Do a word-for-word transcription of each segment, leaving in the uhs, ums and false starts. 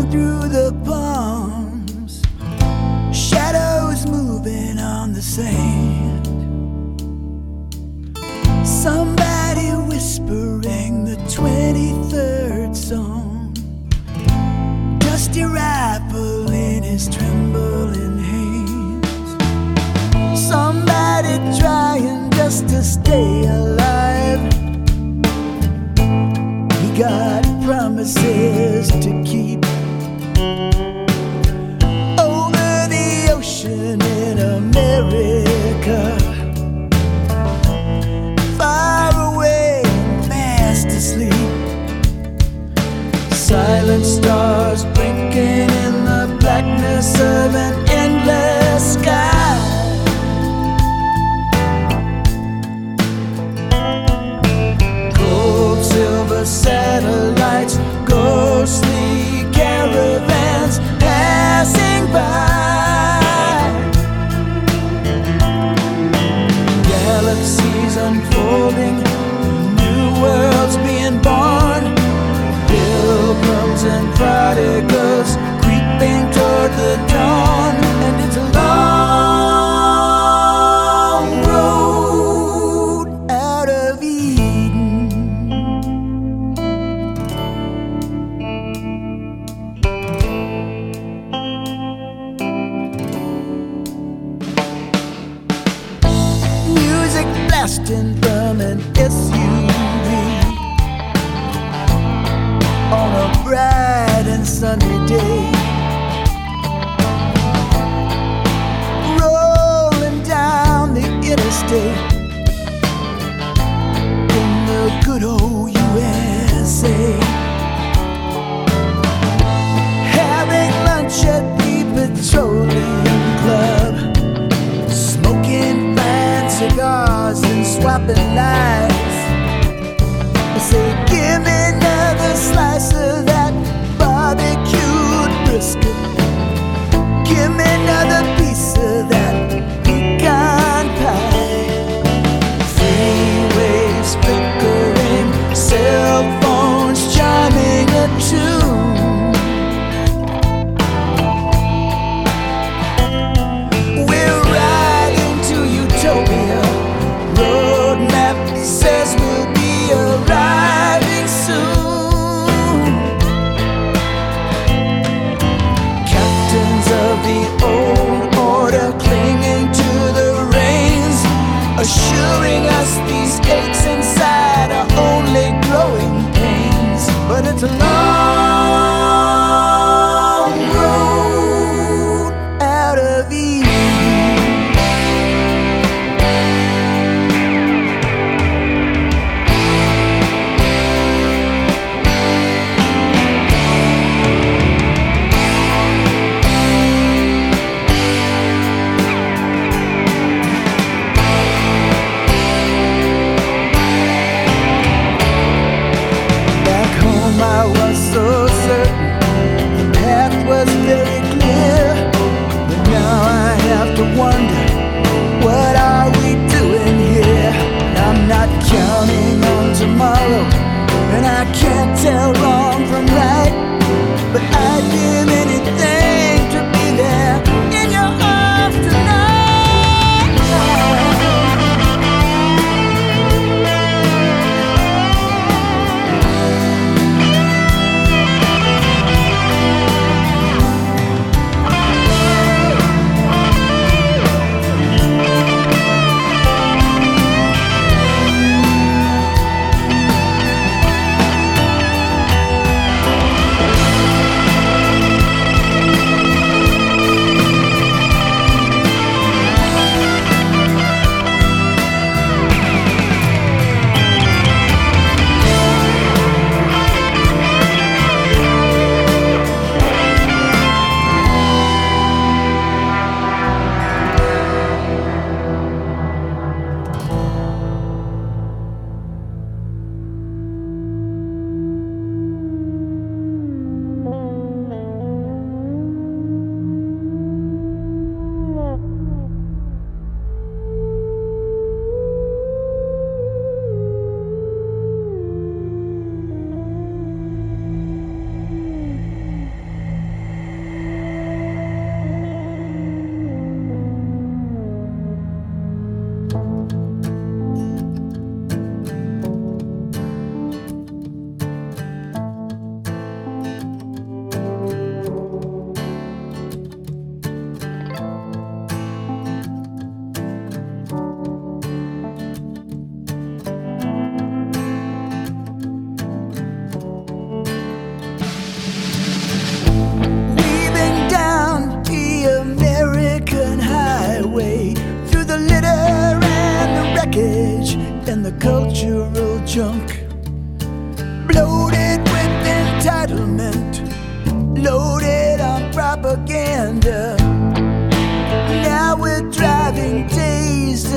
through the palms, shadows moving on the sand. Somebody whispering the twenty-third song, dusty rifle in his trembling hands. Somebody trying just to stay alive. He got promises to keep. Over the ocean in America, far away and fast asleep. Silent stars blinking in the blackness of an endless sky. Gold, silver satellites, ghostly caravans passing by. Galaxies unfolding, new worlds being born. Pilgrims and prodigals creeping toward the dawn. And it's a long road out of Eden. Music blasting from an S U V on a bright and sunny day, rolling down the interstate in the good old U S A. Having lunch at the Petroleum Club, smoking fine cigars and swapping lies. They say, give me another slice of that barbecued brisket. Give me another piece of that pecan pie. Freeways flickering, cell phones chiming a tune.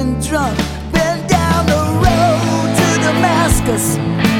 and drunk. Been down the road to Damascus.